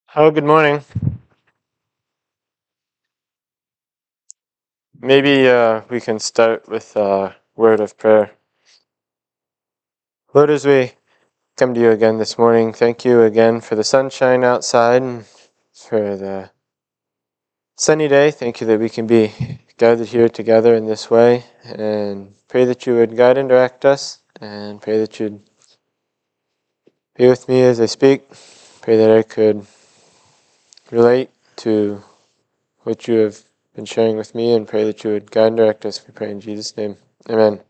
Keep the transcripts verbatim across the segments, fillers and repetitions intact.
Oh, good morning. Maybe uh, we can start with a word of prayer. Lord, as we come to you again this morning, thank you again for the sunshine outside and for the sunny day. Thank you that we can be gathered here together in this way, and pray that you would guide and direct us, and pray that you'd be with me as I speak. Pray that I could relate to what you have been sharing with me, and pray that you would guide and direct us. We pray in Jesus' name. Amen.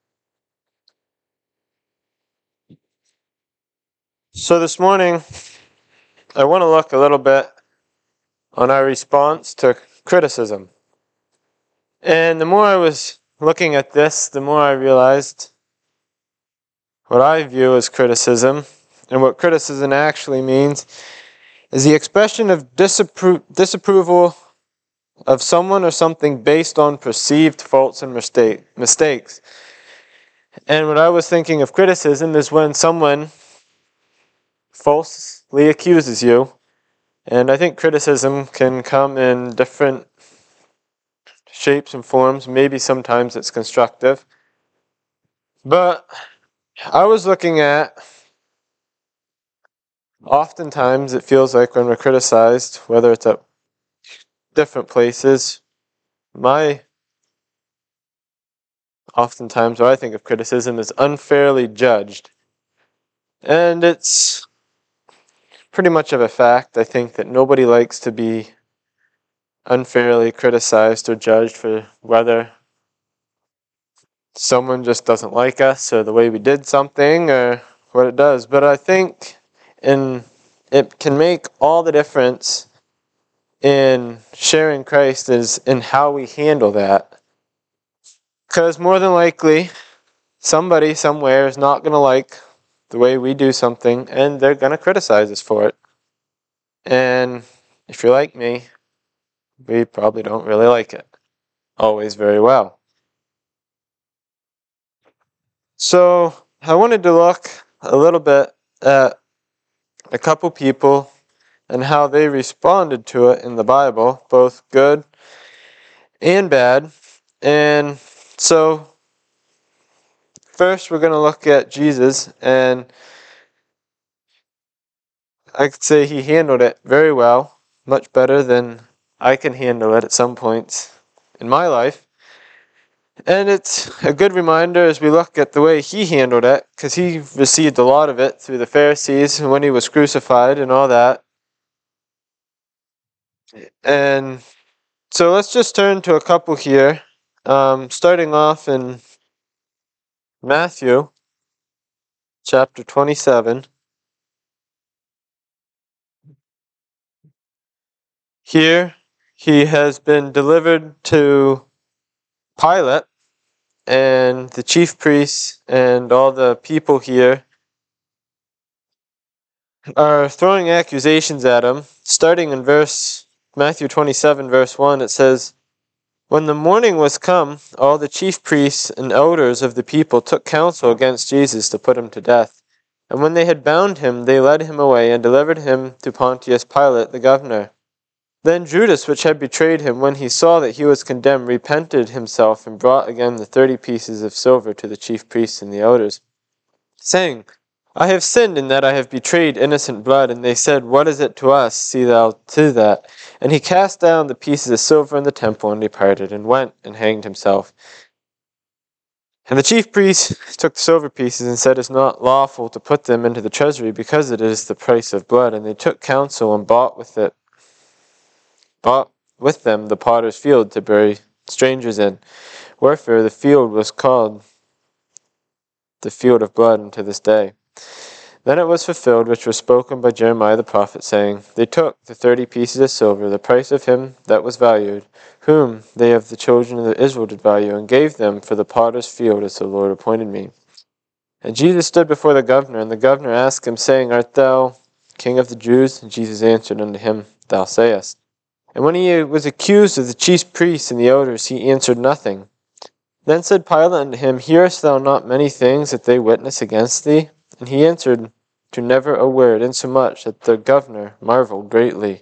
So this morning, I want to look a little bit on our response to criticism. And the more I was looking at this, the more I realized what I view as criticism, and what criticism actually means, is the expression of disappro- disapproval of someone or something based on perceived faults and mistake- mistakes. And what I was thinking of criticism is when someone falsely accuses you. And I think criticism can come in different shapes and forms. Maybe sometimes it's constructive. But I was looking at, oftentimes it feels like when we're criticized, whether it's at different places, my oftentimes what I think of criticism is unfairly judged. And it's pretty much of a fact, I think, that nobody likes to be unfairly criticized or judged for whether someone just doesn't like us or the way we did something or what it does. But I think in it can make all the difference in sharing Christ is in how we handle that. Because more than likely, somebody somewhere is not going to like the way we do something, and they're going to criticize us for it. And if you're like me, we probably don't really like it always very well. So I wanted to look a little bit at a couple people and how they responded to it in the Bible, both good and bad. And so first we're going to look at Jesus, and I could say he handled it very well, much better than I can handle it at some points in my life. And it's a good reminder as we look at the way he handled it, because he received a lot of it through the Pharisees when he was crucified and all that. And so let's just turn to a couple here, um, starting off in Matthew chapter twenty-seven. Here he has been delivered to Pilate, and the chief priests and all the people here are throwing accusations at him. Starting in verse Matthew twenty-seven, verse one, it says, "When the morning was come, all the chief priests and elders of the people took counsel against Jesus to put him to death. And when they had bound him, they led him away and delivered him to Pontius Pilate the governor. Then Judas, which had betrayed him, when he saw that he was condemned, repented himself and brought again the thirty pieces of silver to the chief priests and the elders, saying, I have sinned in that I have betrayed innocent blood. And they said, What is it to us? See thou to that. And he cast down the pieces of silver in the temple and departed, and went and hanged himself. And the chief priests took the silver pieces and said, It is not lawful to put them into the treasury, because it is the price of blood. And they took counsel and bought with it, bought with them the potter's field to bury strangers in. Wherefore the field was called the field of blood unto this day. Then it was fulfilled which was spoken by Jeremiah the prophet, saying, They took the thirty pieces of silver, the price of him that was valued, whom they of the children of Israel did value, and gave them for the potter's field, as the Lord appointed me. And Jesus stood before the governor, and the governor asked him, saying, Art thou king of the Jews? And Jesus answered unto him, Thou sayest. And when he was accused of the chief priests and the elders, he answered nothing. Then said Pilate unto him, Hearest thou not many things that they witness against thee? And he answered, to never a word, insomuch that the governor marveled greatly.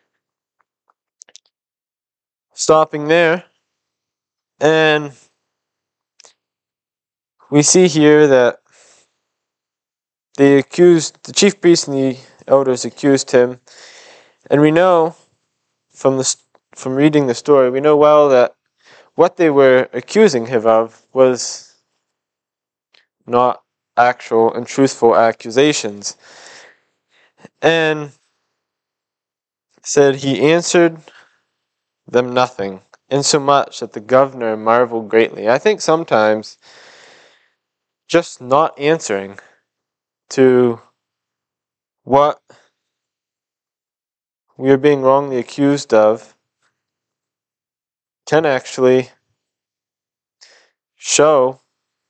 Stopping there, and we see here that they accused, the chief priests and the elders accused him, and we know from the from reading the story, we know well that what they were accusing him of was not actual and truthful accusations. And said he answered them nothing, insomuch that the governor marveled greatly. I think sometimes just not answering to what we are being wrongly accused of can actually show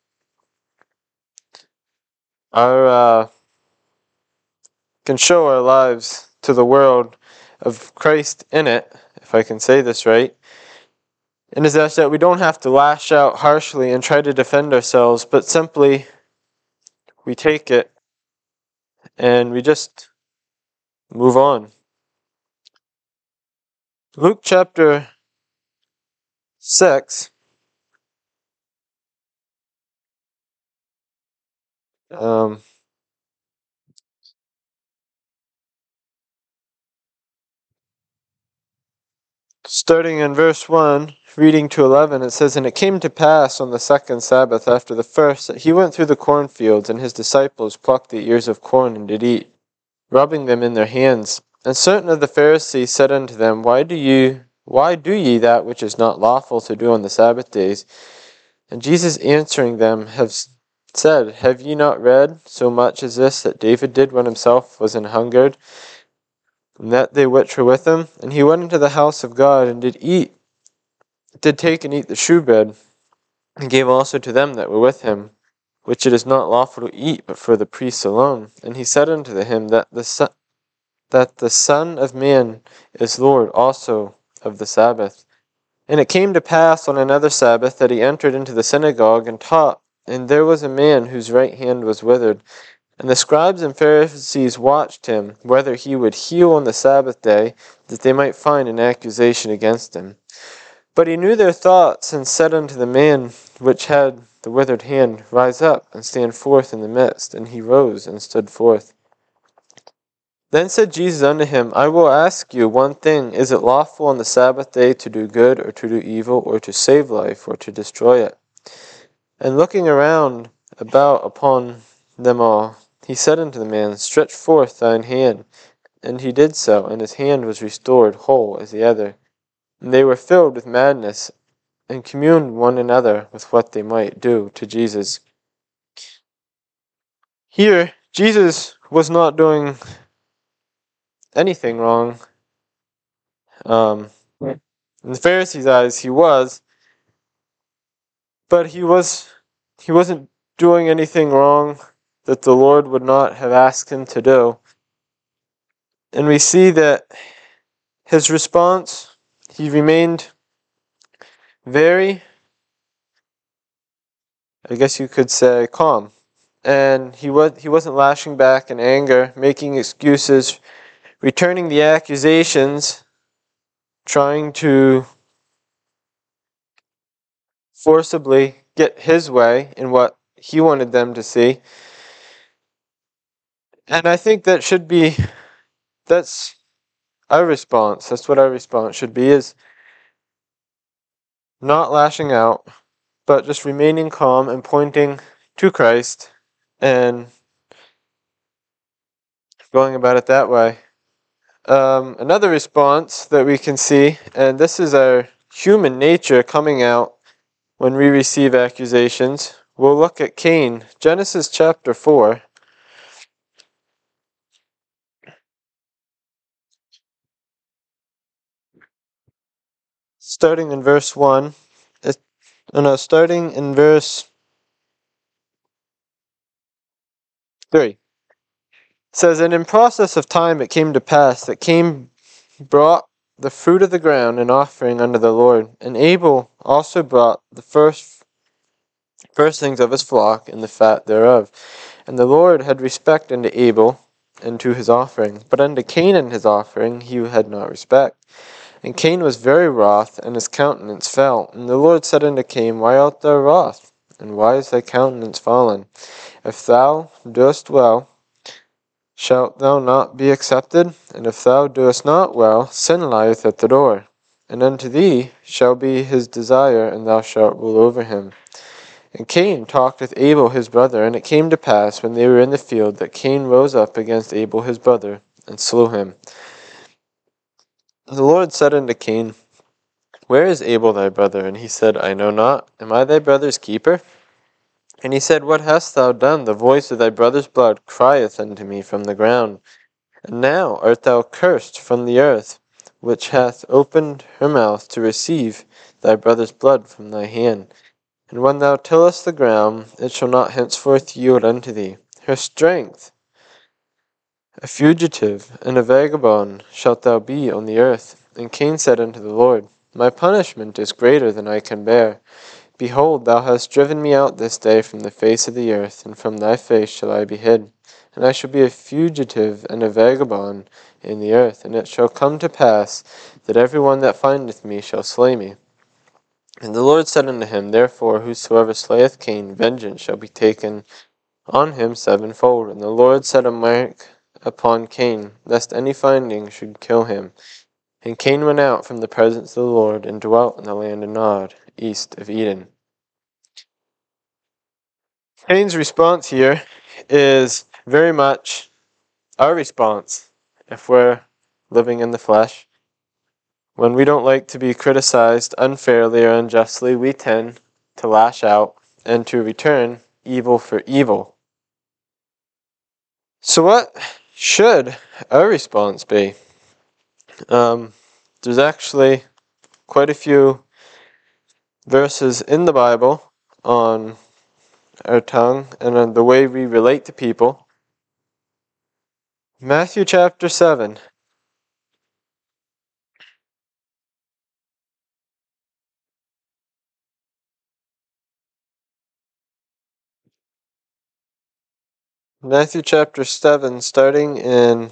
our uh, can show our lives to the world of Christ in it, if I can say this right, and is that, that we don't have to lash out harshly and try to defend ourselves, but simply we take it and we just move on. Luke chapter six, um, starting in verse one, reading to eleven, it says, "And it came to pass on the second Sabbath after the first, that he went through the cornfields, and his disciples plucked the ears of corn and did eat, rubbing them in their hands. And certain of the Pharisees said unto them, Why do you, why do ye that which is not lawful to do on the Sabbath days? And Jesus answering them have said, Have ye not read so much as this, that David did when himself was an hungered, and that they which were with him? And he went into the house of God, and did eat, did take and eat the shewbread, and gave also to them that were with him, which it is not lawful to eat, but for the priests alone. And he said unto him, That the Son that the Son of Man is Lord also of the Sabbath. And it came to pass on another Sabbath that he entered into the synagogue and taught, and there was a man whose right hand was withered. And the scribes and Pharisees watched him, whether he would heal on the Sabbath day, that they might find an accusation against him. But he knew their thoughts, and said unto the man which had the withered hand, Rise up, and stand forth in the midst. And he rose and stood forth. Then said Jesus unto him, I will ask you one thing, Is it lawful on the Sabbath day to do good, or to do evil, or to save life, or to destroy it? And looking around about upon them all, he said unto the man, Stretch forth thine hand. And he did so, and his hand was restored whole as the other. And they were filled with madness, and communed one another with what they might do to Jesus. Here, Jesus was not doing anything wrong. Um, in the Pharisees' eyes, he was, but he was he wasn't doing anything wrong that the Lord would not have asked him to do. And we see that his response, he remained very, I guess you could say, calm. And he was he wasn't lashing back in anger, making excuses, returning the accusations, trying to forcibly get his way in what he wanted them to see. And I think that should be, that's our response. That's what our response should be, is not lashing out, but just remaining calm and pointing to Christ and going about it that way. Um, another response that we can see, and this is our human nature coming out when we receive accusations. We'll look at Cain, Genesis chapter four. Starting in verse one. It, oh no, starting in verse three. It says, And in process of time it came to pass that Cain brought the fruit of the ground an offering unto the Lord. And Abel also brought the first firstlings of his flock and the fat thereof. And the Lord had respect unto Abel and to his offering, but unto Cain and his offering he had not respect. And Cain was very wroth, and his countenance fell. And the Lord said unto Cain, Why art thou wroth? And why is thy countenance fallen? If thou doest well, shalt thou not be accepted? And if thou doest not well, sin lieth at the door. And unto thee shall be his desire, and thou shalt rule over him. And Cain talked with Abel his brother, and it came to pass, when they were in the field, that Cain rose up against Abel his brother, and slew him. The Lord said unto Cain, Where is Abel thy brother? And he said, I know not. Am I thy brother's keeper? And he said, What hast thou done? The voice of thy brother's blood crieth unto me from the ground. And now art thou cursed from the earth, which hath opened her mouth to receive thy brother's blood from thy hand. And when thou tillest the ground, it shall not henceforth yield unto thee. Her strength, a fugitive and a vagabond, shalt thou be on the earth. And Cain said unto the Lord, My punishment is greater than I can bear. Behold, thou hast driven me out this day from the face of the earth, and from thy face shall I be hid. And I shall be a fugitive and a vagabond in the earth. And it shall come to pass that every one that findeth me shall slay me. And the Lord said unto him, Therefore whosoever slayeth Cain, vengeance shall be taken on him sevenfold. And the Lord set a mark upon Cain, lest any finding should kill him. And Cain went out from the presence of the Lord, and dwelt in the land of Nod, east of Eden. Cain's response here is very much our response if we're living in the flesh. When we don't like to be criticized unfairly or unjustly, we tend to lash out and to return evil for evil. So what should our response be? Um, there's actually quite a few verses in the Bible on our tongue and on the way we relate to people. Matthew chapter seven. Matthew chapter seven, starting in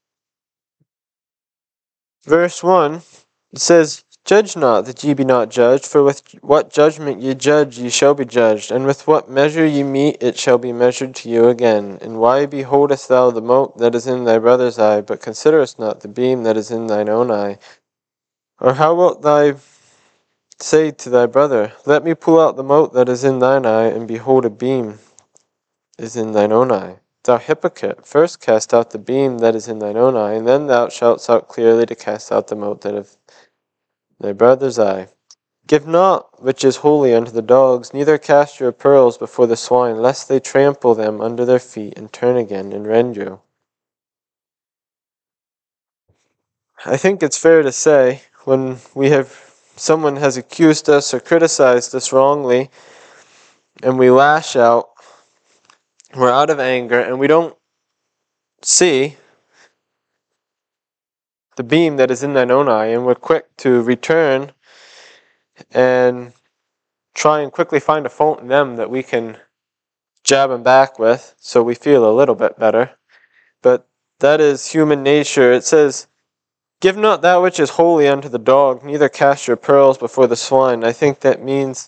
verse one, it says, Judge not, that ye be not judged, for with what judgment ye judge, ye shall be judged, and with what measure ye mete, it shall be measured to you again. And why beholdest thou the mote that is in thy brother's eye, but considerest not the beam that is in thine own eye? Or how wilt thou say to thy brother, Let me pull out the mote that is in thine eye, and behold, a beam is in thine own eye? Thou hypocrite, first cast out the beam that is in thine own eye, and then thou shalt out clearly to cast out the mote that is in thy brother's eye. Give not which is holy unto the dogs, neither cast your pearls before the swine, lest they trample them under their feet, and turn again and rend you. I think it's fair to say, when we have someone has accused us or criticized us wrongly, and we lash out, we're out of anger, and we don't see the beam that is in thine own eye, and we're quick to return and try and quickly find a fault in them that we can jab them back with, so we feel a little bit better. But that is human nature. It says, Give not that which is holy unto the dog, neither cast your pearls before the swine. I think that means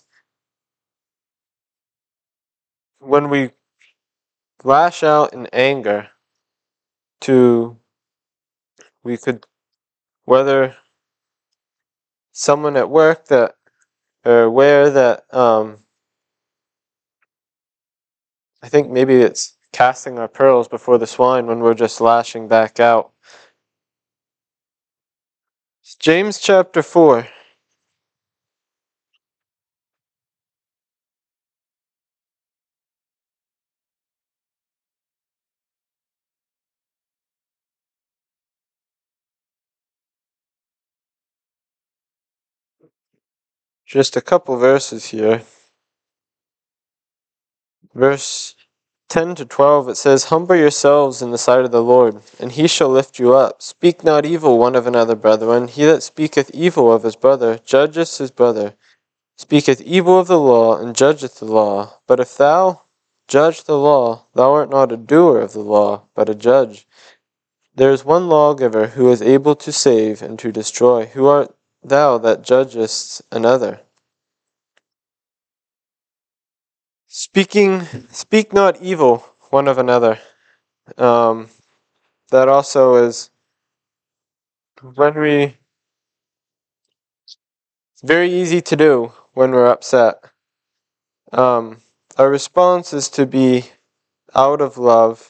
when we lash out in anger to, we could, whether someone at work that, or where that, um, I think maybe it's casting our pearls before the swine when we're just lashing back out. James chapter four. Just a couple verses here. Verse ten to twelve, it says, Humble yourselves in the sight of the Lord, and he shall lift you up. Speak not evil one of another, brethren. He that speaketh evil of his brother judgeth his brother, speaketh evil of the law, and judgeth the law. But if thou Judge the law. Thou art not a doer of the law, but a judge. There is one lawgiver who is able to save and to destroy. Who art thou that judgest another? Speaking, speak not evil one of another. Um, that also is when we, it's very easy to do when we're upset. Um, our response is to be out of love.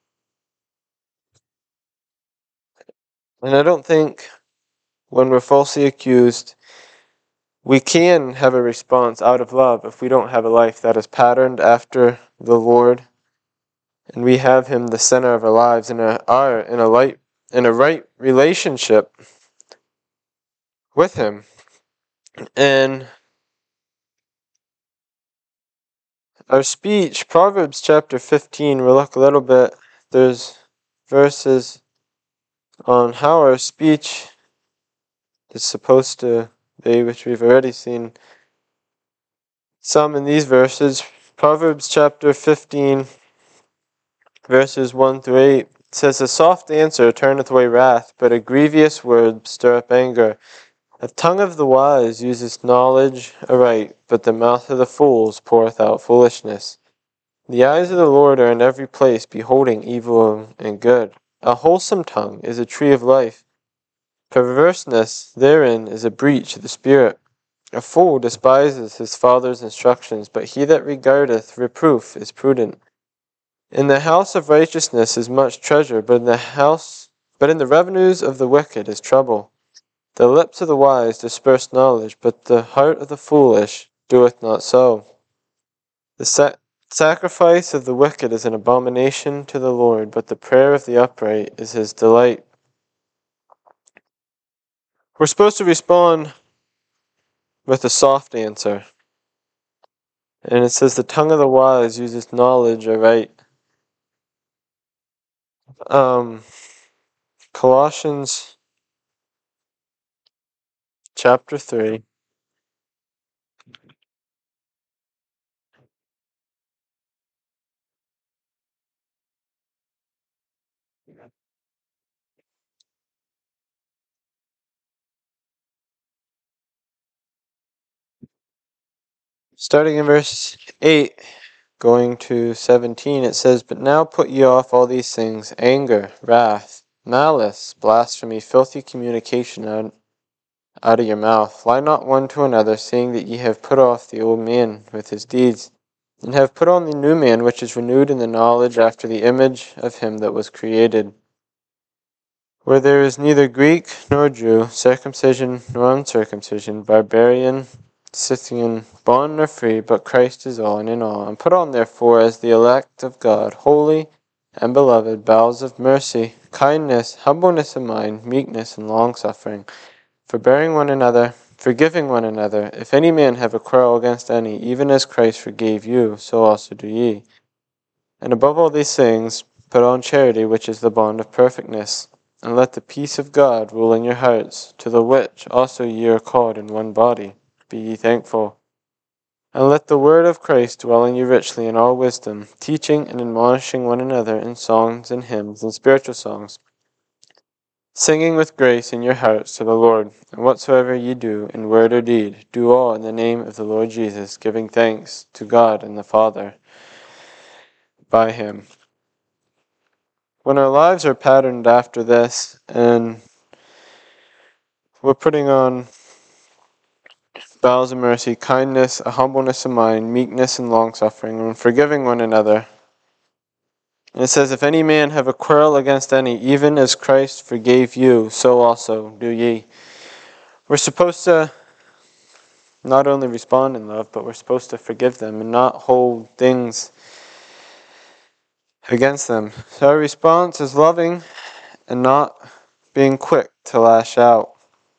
And I don't think when we're falsely accused, we can have a response out of love if we don't have a life that is patterned after the Lord, and we have Him the center of our lives, and are in a light, in a right relationship with Him. And our speech, Proverbs chapter fifteen, we'll look a little bit. There's verses on how our speech is supposed to be, which we've already seen some in these verses. Proverbs chapter fifteen, verses one through eight, says, A soft answer turneth away wrath, but a grievous word stirreth anger. The tongue of the wise useth knowledge aright, but the mouth of the fools poureth out foolishness. The eyes of the Lord are in every place, beholding evil and good. A wholesome tongue is a tree of life. Perverseness therein is a breach of the spirit. A fool despiseth his father's instructions, but he that regardeth reproof is prudent. In the house of righteousness is much treasure, but in the house, but in the revenues of the wicked is trouble. The lips of the wise disperse knowledge, but the heart of the foolish doeth not so. The sa- sacrifice of the wicked is an abomination to the Lord, but the prayer of the upright is His delight. We're supposed to respond with a soft answer. And it says, the tongue of the wise uses knowledge aright. Um, Colossians chapter three. Starting in verse eight, going to seventeen, it says, But now put ye off all these things, anger, wrath, malice, blasphemy, filthy communication out, out of your mouth. Lie not one to another, seeing that ye have put off the old man with his deeds, and have put on the new man, which is renewed in the knowledge after the image of him that was created. Where there is neither Greek nor Jew, circumcision nor uncircumcision, barbarian, Scythian, bond nor free, but Christ is all and in all. And put on therefore as the elect of God, holy and beloved, bowels of mercy, kindness, humbleness of mind, meekness, and longsuffering, forbearing one another, forgiving one another. If any man have a quarrel against any, even as Christ forgave you, so also do ye. And above all these things, put on charity, which is the bond of perfectness. And let the peace of God rule in your hearts, to the which also ye are called in one body. Be ye thankful. And let the word of Christ dwell in you richly in all wisdom, teaching and admonishing one another in songs and hymns and spiritual songs, singing with grace in your hearts to the Lord. And whatsoever ye do, in word or deed, do all in the name of the Lord Jesus, giving thanks to God and the Father by Him. When our lives are patterned after this, and we're putting on bowels of mercy, kindness, a humbleness of mind, meekness, and longsuffering, and forgiving one another. And it says, If any man have a quarrel against any, even as Christ forgave you, so also do ye. We're supposed to not only respond in love, but we're supposed to forgive them and not hold things against them. So our response is loving and not being quick to lash out.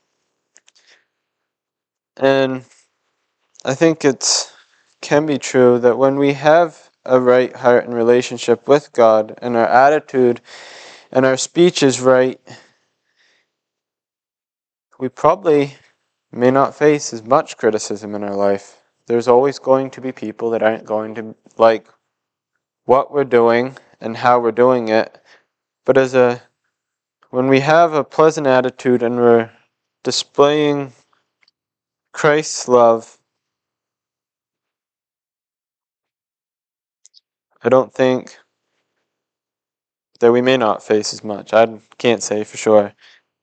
And I think it can be true that when we have a right heart and relationship with God, and our attitude and our speech is right, we probably may not face as much criticism in our life. There's always going to be people that aren't going to like what we're doing and how we're doing it, but as a when we have a pleasant attitude and we're displaying Christ's love, I don't think that we may not face as much. I can't say for sure.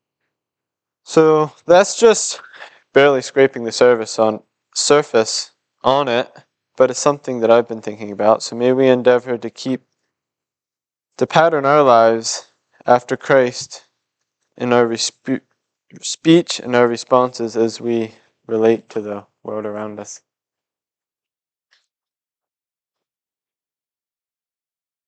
So that's just barely scraping the surface on surface on it, but it's something that I've been thinking about. So may we endeavor to keep to pattern our lives after Christ in our respe- speech and our responses as we relate to the world around us.